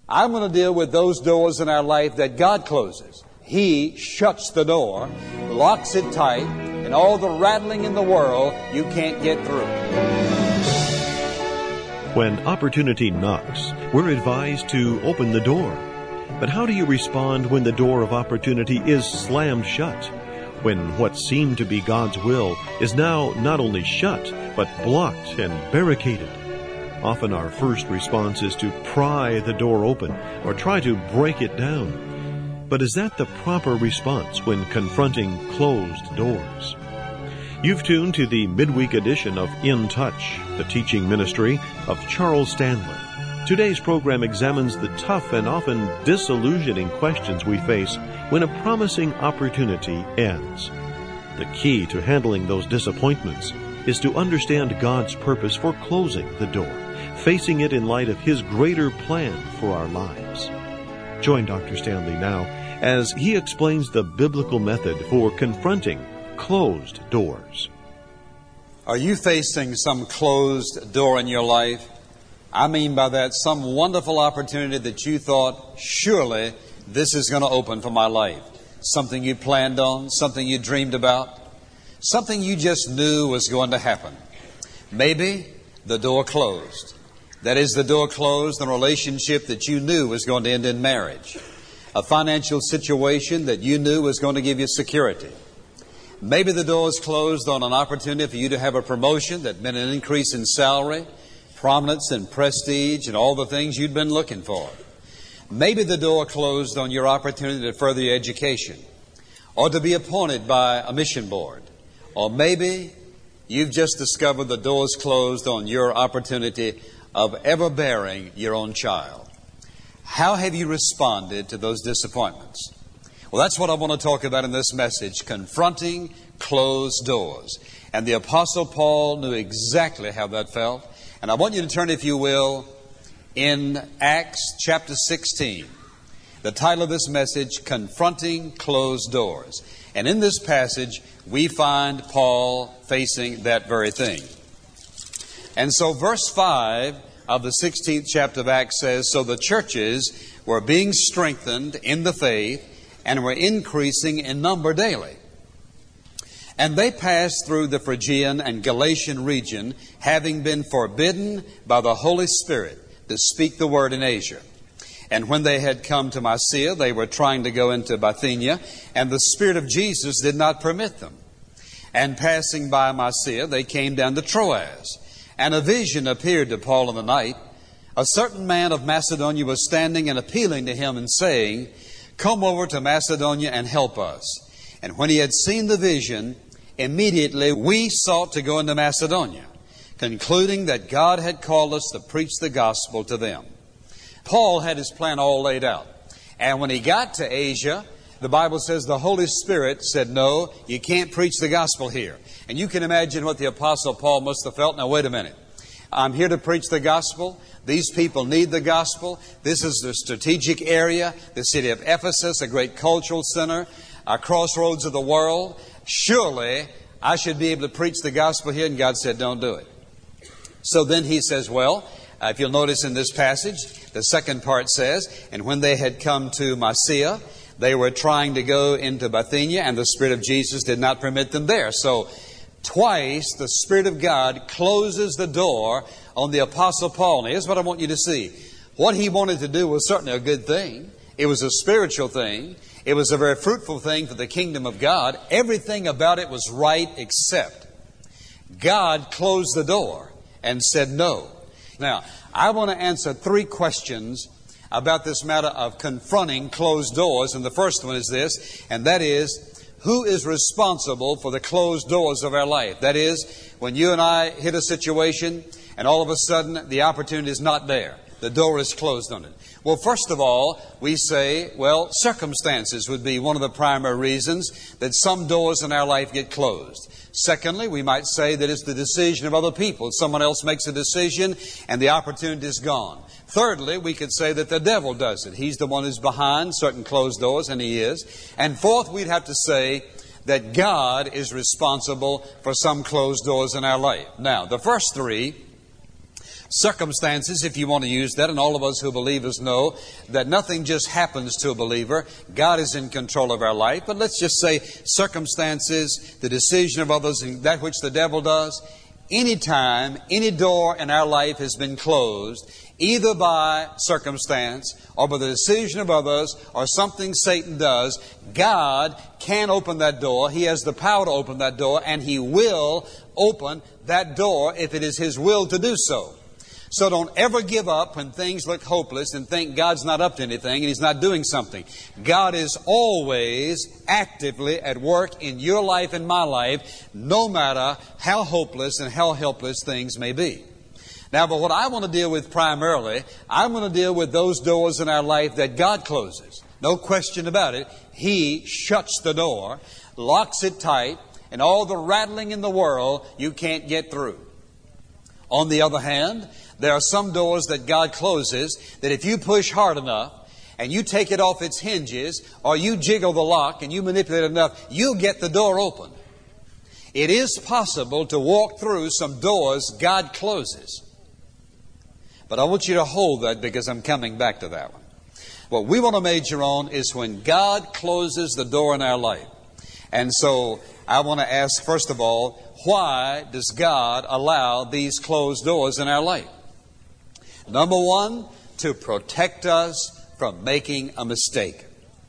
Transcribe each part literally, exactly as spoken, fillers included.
I'm going to deal with those doors in our life that God closes. He shuts the door, locks it tight, and all the rattling in the world, you can't get through. When opportunity knocks, we're advised to open the door. But how do you respond when the door of opportunity is slammed shut? When what seemed to be God's will is now not only shut, but blocked and barricaded? Often our first response is to pry the door open or try to break it down. But is that the proper response when confronting closed doors? You've tuned to the midweek edition of In Touch, the teaching ministry of Charles Stanley. Today's program examines the tough and often disillusioning questions we face when a promising opportunity ends. The key to handling those disappointments is to understand God's purpose for closing the door, facing it in light of His greater plan for our lives. Join Doctor Stanley now as he explains the biblical method for confronting closed doors. Are you facing some closed door in your life? I mean by that some wonderful opportunity that you thought, surely this is going to open for my life. Something you planned on, something you dreamed about, something you just knew was going to happen. Maybe the door closed. That is, the door closed on a relationship that you knew was going to end in marriage. A financial situation that you knew was going to give you security. Maybe the door is closed on an opportunity for you to have a promotion that meant an increase in salary, prominence and prestige, and all the things you'd been looking for. Maybe the door closed on your opportunity to further your education, or to be appointed by a mission board. Or maybe you've just discovered the door's closed on your opportunity of ever bearing your own child. How have you responded to those disappointments? Well, that's what I want to talk about in this message, confronting closed doors. And the Apostle Paul knew exactly how that felt. And I want you to turn, if you will, in Acts chapter sixteen. The title of this message, Confronting Closed Doors. And in this passage, we find Paul facing that very thing. And so verse five of the sixteenth chapter of Acts says, So the churches were being strengthened in the faith and were increasing in number daily. And they passed through the Phrygian and Galatian region, having been forbidden by the Holy Spirit to speak the word in Asia. And when they had come to Mysia, they were trying to go into Bithynia, and the Spirit of Jesus did not permit them. And passing by Mysia, they came down to Troas. And a vision appeared to Paul in the night. A certain man of Macedonia was standing and appealing to him and saying, Come over to Macedonia and help us. And when he had seen the vision, immediately we sought to go into Macedonia, concluding that God had called us to preach the gospel to them. Paul had his plan all laid out. And when he got to Asia, the Bible says the Holy Spirit said, no, you can't preach the gospel here. And you can imagine what the Apostle Paul must have felt. Now, wait a minute. I'm here to preach the gospel. These people need the gospel. This is the strategic area, the city of Ephesus, a great cultural center, a crossroads of the world. Surely I should be able to preach the gospel here. And God said, don't do it. So then he says, well, uh, if you'll notice in this passage, the second part says, and when they had come to Mysia, they were trying to go into Bithynia, and the Spirit of Jesus did not permit them there. So twice the Spirit of God closes the door on the Apostle Paul. Now, here's what I want you to see. What he wanted to do was certainly a good thing. It was a spiritual thing. It was a very fruitful thing for the kingdom of God. Everything about it was right, except God closed the door and said no. Now, I want to answer three questions about this matter of confronting closed doors. And the first one is this, and that is, who is responsible for the closed doors of our life? That is, when you and I hit a situation and all of a sudden the opportunity is not there. The door is closed on it. Well, first of all, we say, well, circumstances would be one of the primary reasons that some doors in our life get closed. Secondly, we might say that it's the decision of other people. Someone else makes a decision and the opportunity is gone. Thirdly, we could say that the devil does it. He's the one who's behind certain closed doors, and he is. And fourth, we'd have to say that God is responsible for some closed doors in our life. Now, the first three, Circumstances, if you want to use that, and all of us who are believers know that nothing just happens to a believer. God is in control of our life. But let's just say circumstances, the decision of others, and that which the devil does. Anytime any door in our life has been closed, either by circumstance or by the decision of others or something Satan does, God can open that door. He has the power to open that door, and He will open that door if it is His will to do so. So don't ever give up when things look hopeless and think God's not up to anything and He's not doing something. God is always actively at work in your life and my life, no matter how hopeless and how helpless things may be. Now, but what I want to deal with primarily, I want to deal with those doors in our life that God closes. No question about it. He shuts the door, locks it tight, and all the rattling in the world, you can't get through. On the other hand, there are some doors that God closes that if you push hard enough and you take it off its hinges or you jiggle the lock and you manipulate it enough, you'll get the door open. It is possible to walk through some doors God closes. But I want you to hold that because I'm coming back to that one. What we want to major on is when God closes the door in our life. And so I want to ask, first of all, why does God allow these closed doors in our life? Number one, to protect us from making a mistake.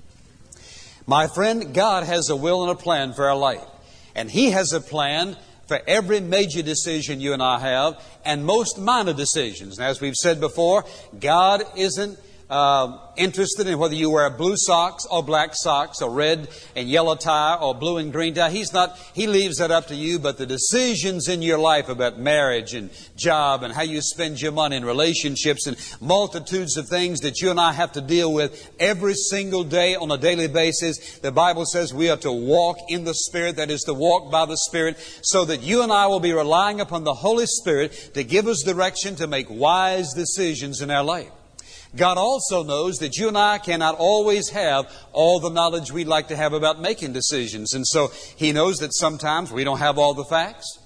My friend, God has a will and a plan for our life. And He has a plan for every major decision you and I have, and most minor decisions. And as we've said before, God isn't uh, interested in whether you wear blue socks or black socks or red and yellow tie or blue and green tie. He's not, He leaves that up to you. But the decisions in your life about marriage and job and how you spend your money and relationships and multitudes of things that you and I have to deal with every single day on a daily basis, the Bible says we are to walk in the Spirit, that is to walk by the Spirit, so that you and I will be relying upon the Holy Spirit to give us direction to make wise decisions in our life. God also knows that you and I cannot always have all the knowledge we'd like to have about making decisions. And so He knows that sometimes we don't have all the facts.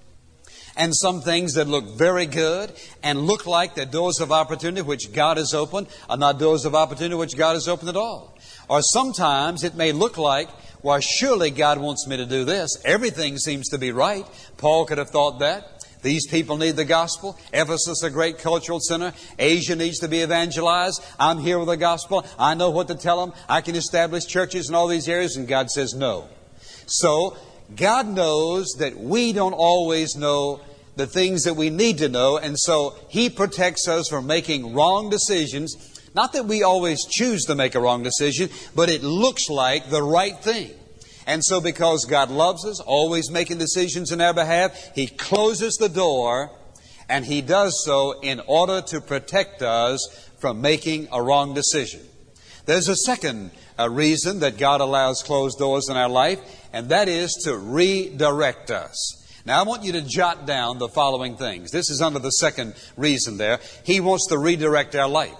And some things that look very good and look like they're doors of opportunity which God has opened are not doors of opportunity which God has opened at all. Or sometimes it may look like, well, surely God wants me to do this. Everything seems to be right. Paul could have thought that. These people need the gospel. Ephesus, a great cultural center. Asia needs to be evangelized. I'm here with the gospel. I know what to tell them. I can establish churches in all these areas. And God says no. So God knows that we don't always know the things that we need to know. And so He protects us from making wrong decisions. Not that we always choose to make a wrong decision, but it looks like the right thing. And so because God loves us, always making decisions in our behalf, He closes the door, and He does so in order to protect us from making a wrong decision. There's a second uh, reason that God allows closed doors in our life, and that is to redirect us. Now I want you to jot down the following things. This is under the second reason there. He wants to redirect our life.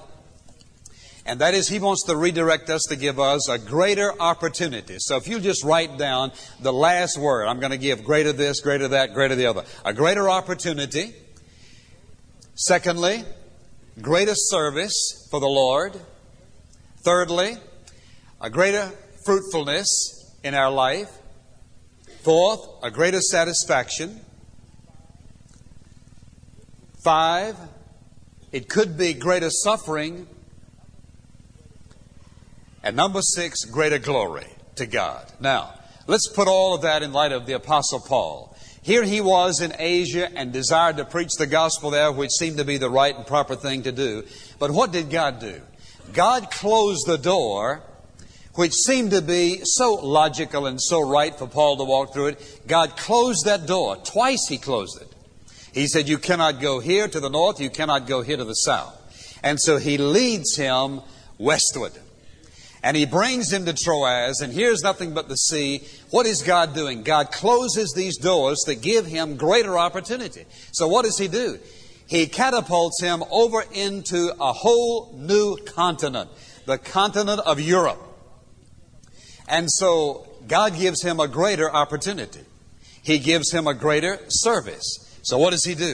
And that is, He wants to redirect us to give us a greater opportunity. So if you just write down the last word, I'm going to give greater this, greater that, greater the other. A greater opportunity. Secondly, greater service for the Lord. Thirdly, a greater fruitfulness in our life. Fourth, a greater satisfaction. Five, it could be greater suffering. And number six, greater glory to God. Now, let's put all of that in light of the Apostle Paul. Here he was in Asia and desired to preach the gospel there, which seemed to be the right and proper thing to do. But what did God do? God closed the door, which seemed to be so logical and so right for Paul to walk through it. God closed that door. Twice He closed it. He said, you cannot go here to the north, you cannot go here to the south. And so He leads him westward. And He brings him to Troas, and here's nothing but the sea. What is God doing? God closes these doors to give him greater opportunity. So what does He do? He catapults him over into a whole new continent, the continent of Europe. And so God gives him a greater opportunity. He gives him a greater service. So what does He do?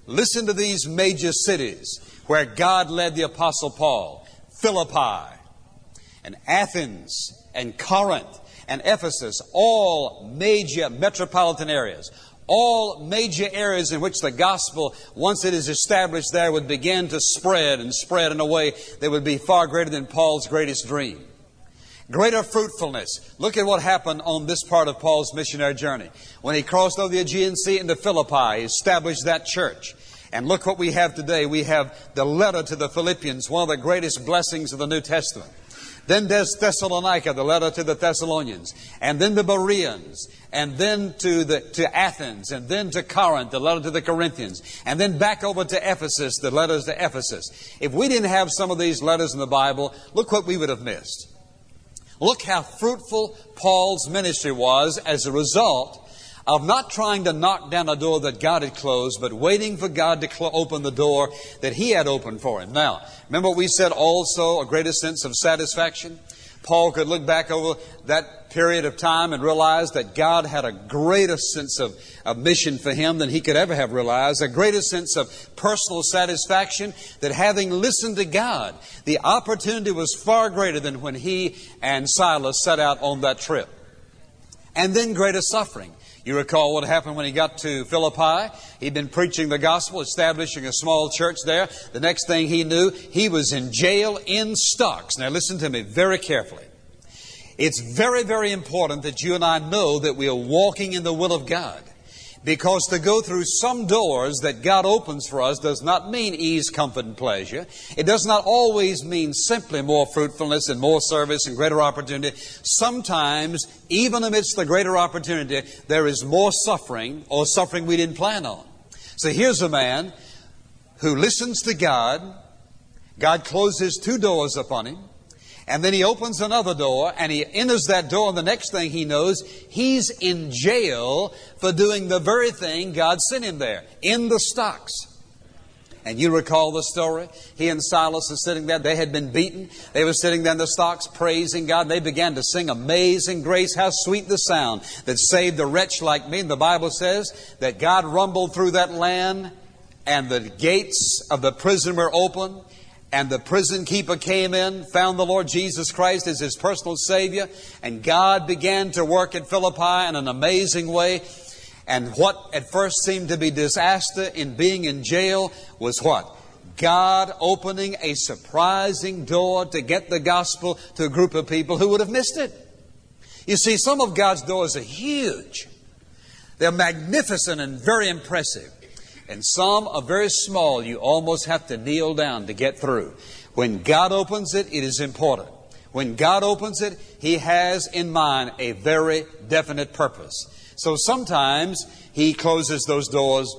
Listen to these major cities where God led the Apostle Paul. Philippi and Athens and Corinth and Ephesus, all major metropolitan areas. All major areas in which the gospel, once it is established there, would begin to spread and spread in a way that would be far greater than Paul's greatest dream. Greater fruitfulness. Look at what happened on this part of Paul's missionary journey. When he crossed over the Aegean Sea into Philippi, he established that church. And look what we have today. We have the letter to the Philippians, one of the greatest blessings of the New Testament. Then there's Thessalonica, the letter to the Thessalonians, and then the Bereans, and then to the to Athens, and then to Corinth, the letter to the Corinthians, and then back over to Ephesus, the letters to Ephesus. If we didn't have some of these letters in the Bible, look what we would have missed. Look how fruitful Paul's ministry was as a result of not trying to knock down a door that God had closed, but waiting for God to cl- open the door that He had opened for him. Now, remember what we said also, a greater sense of satisfaction? Paul could look back over that period of time and realize that God had a greater sense of, of mission for him than he could ever have realized, a greater sense of personal satisfaction, that having listened to God, the opportunity was far greater than when he and Silas set out on that trip. And then greater suffering. You recall what happened when he got to Philippi. He'd been preaching the gospel, establishing a small church there. The next thing he knew, he was in jail in stocks. Now listen to me very carefully. It's very, very important that you and I know that we are walking in the will of God. Because to go through some doors that God opens for us does not mean ease, comfort, and pleasure. It does not always mean simply more fruitfulness and more service and greater opportunity. Sometimes, even amidst the greater opportunity, there is more suffering or suffering we didn't plan on. So here's a man who listens to God. God closes two doors upon him. And then he opens another door, and he enters that door, and the next thing he knows, he's in jail for doing the very thing God sent him there, in the stocks. And you recall the story? He and Silas are sitting there. They had been beaten. They were sitting there in the stocks praising God. They began to sing Amazing Grace. How sweet the sound that saved a wretch like me. And the Bible says that God rumbled through that land, and the gates of the prison were open. And the prison keeper came in, found the Lord Jesus Christ as his personal Savior, and God began to work at Philippi in an amazing way. And what at first seemed to be disaster in being in jail was what? God opening a surprising door to get the gospel to a group of people who would have missed it. You see, some of God's doors are huge. They're magnificent and very impressive. And some are very small. You almost have to kneel down to get through. When God opens it, it is important. When God opens it, He has in mind a very definite purpose. So sometimes He closes those doors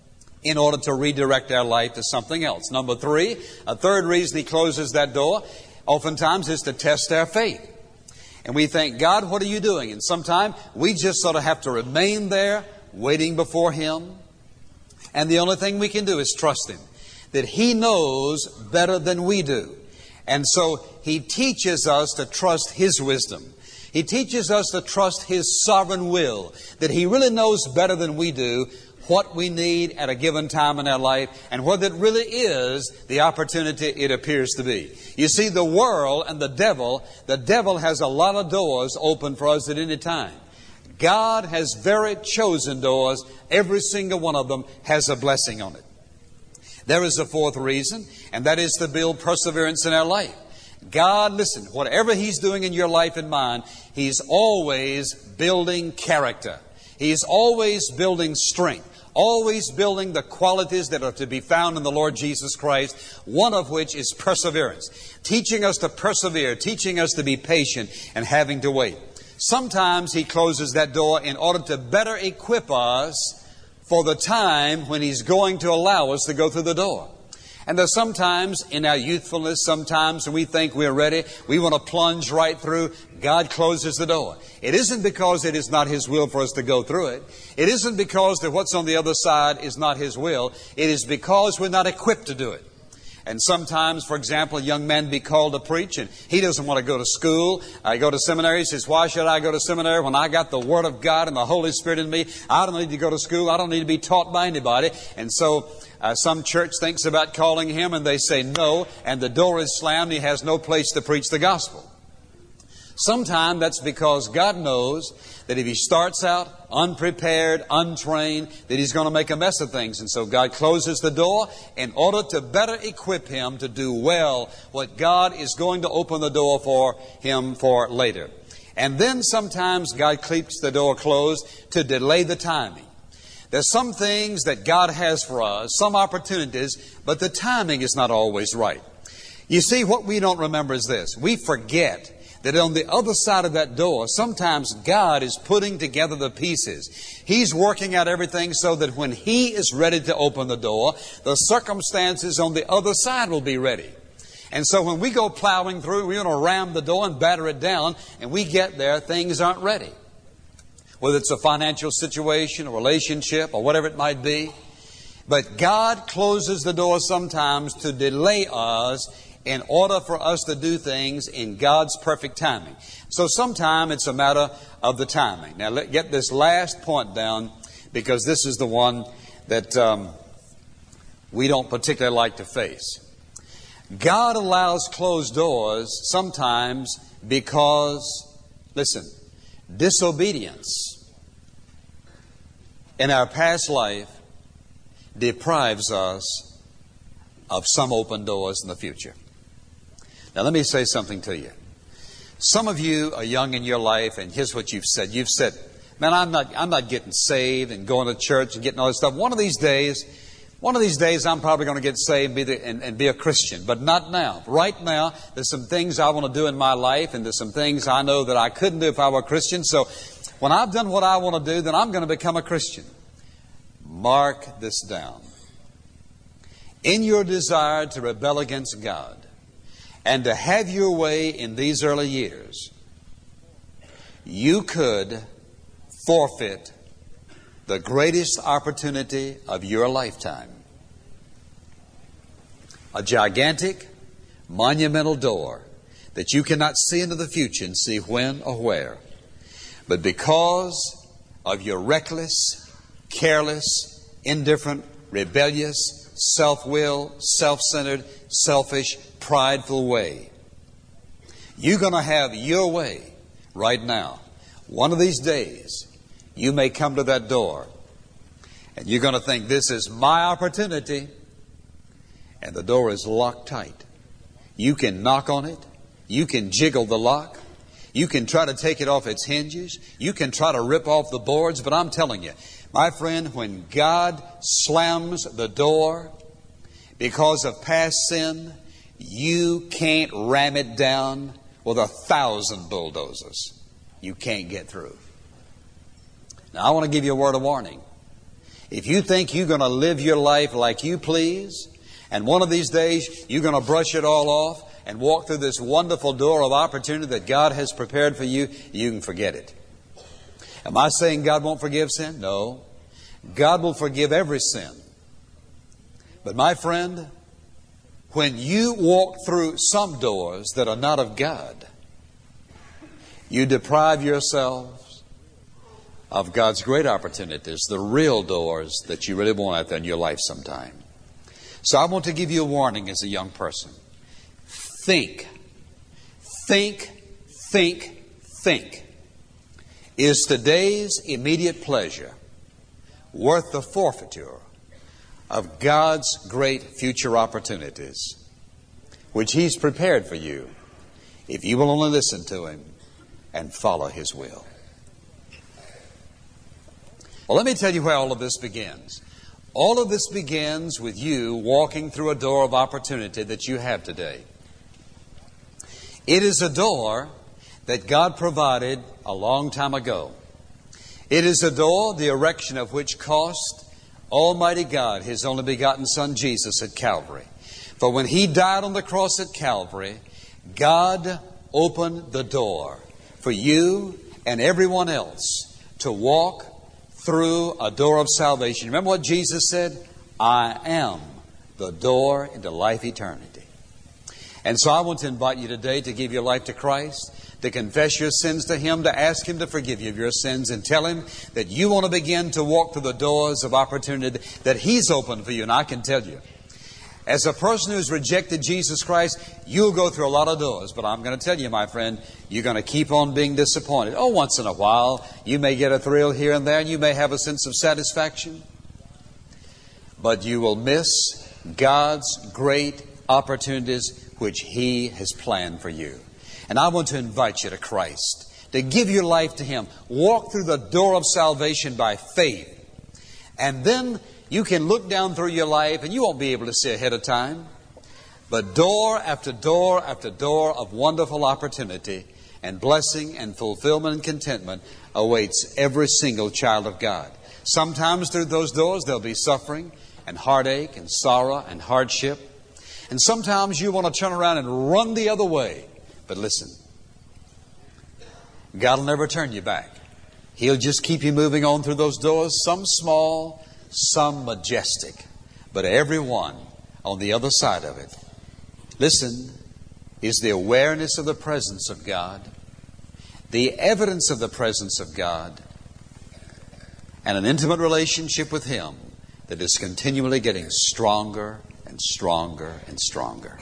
in order to redirect our life to something else. Number three, a third reason He closes that door, oftentimes is to test our faith. And we think, God, what are you doing? And sometimes we just sort of have to remain there, waiting before Him. And the only thing we can do is trust Him, that He knows better than we do. And so He teaches us to trust His wisdom. He teaches us to trust His sovereign will, that He really knows better than we do what we need at a given time in our life and what it really is the opportunity it appears to be. You see, the world and the devil, the devil has a lot of doors open for us at any time. God has very chosen doors. Every single one of them has a blessing on it. There is a fourth reason, and that is to build perseverance in our life. God, listen, whatever He's doing in your life and mine, He's always building character. He's always building strength. Always building the qualities that are to be found in the Lord Jesus Christ, one of which is perseverance. Teaching us to persevere, teaching us to be patient, and having to wait. Sometimes He closes that door in order to better equip us for the time when He's going to allow us to go through the door. And there's sometimes in our youthfulness, sometimes when we think we're ready, we want to plunge right through, God closes the door. It isn't because it is not His will for us to go through it. It isn't because that what's on the other side is not His will. It is because we're not equipped to do it. And sometimes, for example, a young man be called to preach and he doesn't want to go to school. I go to seminary. He says, why should I go to seminary when I got the Word of God and the Holy Spirit in me? I don't need to go to school. I don't need to be taught by anybody. And so Uh, some church thinks about calling him and they say no, and the door is slammed. He has no place to preach the gospel. Sometimes that's because God knows that if he starts out unprepared, untrained, that he's going to make a mess of things. And so God closes the door in order to better equip him to do well what God is going to open the door for him for later. And then sometimes God keeps the door closed to delay the timing. There's some things that God has for us, some opportunities, but the timing is not always right. You see, what we don't remember is this. We forget that on the other side of that door, sometimes God is putting together the pieces. He's working out everything so that when He is ready to open the door, the circumstances on the other side will be ready. And so when we go plowing through, we're going to ram the door and batter it down, and we get there, things aren't ready. Whether it's a financial situation, a relationship, or whatever it might be. But God closes the door sometimes to delay us in order for us to do things in God's perfect timing. So sometimes it's a matter of the timing. Now, let get this last point down, because this is the one that um, we don't particularly like to face. God allows closed doors sometimes because, listen, disobedience in our past life deprives us of some open doors in the future. Now, let me say something to you. Some of you are young in your life, and here's what you've said. You've said, man, I'm not, I'm not getting saved and going to church and getting all this stuff. One of these days, one of these days, I'm probably going to get saved and be, the, and, and be a Christian, but not now. Right now, there's some things I want to do in my life, and there's some things I know that I couldn't do if I were a Christian. So when I've done what I want to do, then I'm going to become a Christian. Mark this down. In your desire to rebel against God and to have your way in these early years, you could forfeit the greatest opportunity of your lifetime. A gigantic, monumental door that you cannot see into the future and see when or where. But because of your reckless, careless, indifferent, rebellious, self-willed, self-centered, selfish, prideful way, you're going to have your way right now. One of these days, you may come to that door and you're going to think, this is my opportunity, and the door is locked tight. You can knock on it. You can jiggle the lock. You can try to take it off its hinges. You can try to rip off the boards. But I'm telling you, my friend, when God slams the door because of past sin, you can't ram it down with a thousand bulldozers. You can't get through. Now, I want to give you a word of warning. If you think you're going to live your life like you please, and one of these days you're going to brush it all off and walk through this wonderful door of opportunity that God has prepared for you, you can forget it. Am I saying God won't forgive sin? No. God will forgive every sin. But my friend, when you walk through some doors that are not of God, you deprive yourselves of God's great opportunities, the real doors that you really want out there in your life sometime. So I want to give you a warning as a young person. Think, think, think, think. Is today's immediate pleasure worth the forfeiture of God's great future opportunities, which He's prepared for you if you will only listen to Him and follow His will? Well, let me tell you where all of this begins. All of this begins with you walking through a door of opportunity that you have today. It is a door that God provided a long time ago. It is a door, the erection of which cost Almighty God His only begotten Son Jesus at Calvary. For when He died on the cross at Calvary, God opened the door for you and everyone else to walk through a door of salvation. Remember what Jesus said? I am the door into life eternity. And so I want to invite you today to give your life to Christ, to confess your sins to Him, to ask Him to forgive you of your sins, and tell Him that you want to begin to walk through the doors of opportunity that He's opened for you. And I can tell you, as a person who's rejected Jesus Christ, you'll go through a lot of doors. But I'm going to tell you, my friend, you're going to keep on being disappointed. Oh, once in a while, you may get a thrill here and there, and you may have a sense of satisfaction. But you will miss God's great opportunities which He has planned for you. And I want to invite you to Christ, to give your life to Him. Walk through the door of salvation by faith. And then you can look down through your life and you won't be able to see ahead of time. But door after door after door of wonderful opportunity and blessing and fulfillment and contentment awaits every single child of God. Sometimes through those doors there'll be suffering and heartache and sorrow and hardship. And sometimes you want to turn around and run the other way. But listen, God will never turn you back. He'll just keep you moving on through those doors, some small, some majestic, but every one on the other side of it, listen, is the awareness of the presence of God, the evidence of the presence of God, and an intimate relationship with Him that is continually getting stronger and stronger and stronger.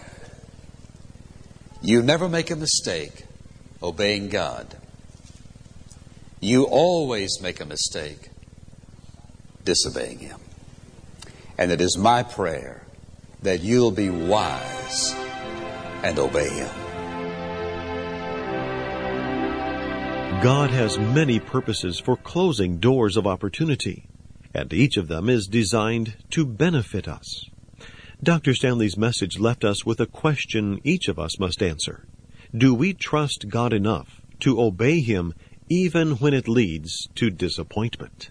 You never make a mistake obeying God. You always make a mistake disobeying Him. And it is my prayer that you'll be wise and obey Him. God has many purposes for closing doors of opportunity, and each of them is designed to benefit us. Doctor Stanley's message left us with a question each of us must answer. Do we trust God enough to obey Him even when it leads to disappointment?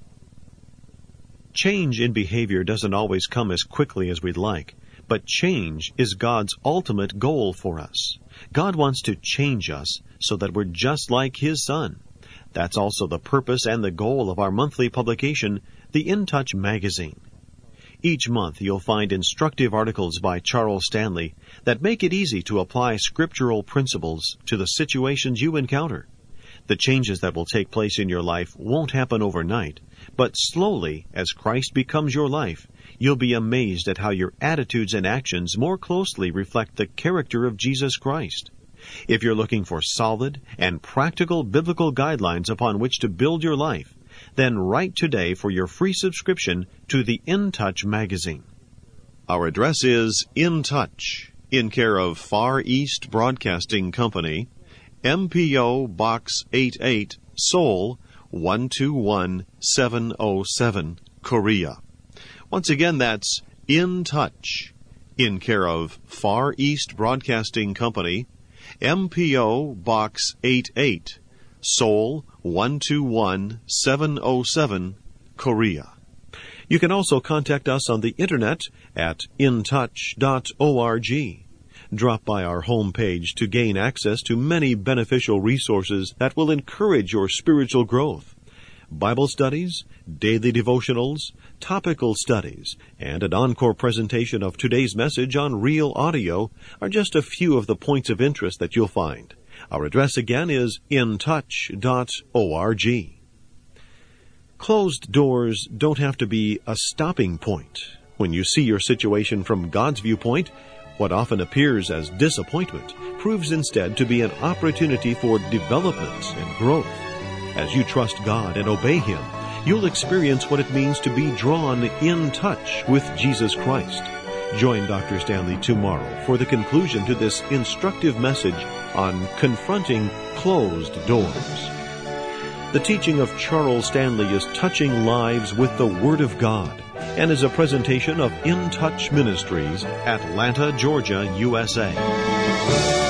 Change in behavior doesn't always come as quickly as we'd like, but change is God's ultimate goal for us. God wants to change us so that we're just like His Son. That's also the purpose and the goal of our monthly publication, the In Touch magazine. Each month you'll find instructive articles by Charles Stanley that make it easy to apply scriptural principles to the situations you encounter. The changes that will take place in your life won't happen overnight, but slowly, as Christ becomes your life, you'll be amazed at how your attitudes and actions more closely reflect the character of Jesus Christ. If you're looking for solid and practical biblical guidelines upon which to build your life, then write today for your free subscription to the In Touch magazine. Our address is In Touch, in care of Far East Broadcasting Company, M P O Box eighty-eight, Seoul, one two one seven oh seven, Korea. Once again, that's In Touch, in care of Far East Broadcasting Company, M P O Box eighty-eight, Seoul, one two one seven oh seven, Korea. You can also contact us on the internet at in touch dot org. Drop by our homepage to gain access to many beneficial resources that will encourage your spiritual growth. Bible studies, daily devotionals, topical studies, and an encore presentation of today's message on real audio are just a few of the points of interest that you'll find. Our address again is in touch dot org. Closed doors don't have to be a stopping point. When you see your situation from God's viewpoint, what often appears as disappointment proves instead to be an opportunity for development and growth. As you trust God and obey Him, you'll experience what it means to be drawn in touch with Jesus Christ. Join Doctor Stanley tomorrow for the conclusion to this instructive message on confronting closed doors. The teaching of Charles Stanley is touching lives with the Word of God and is a presentation of In Touch Ministries, Atlanta, Georgia, U S A.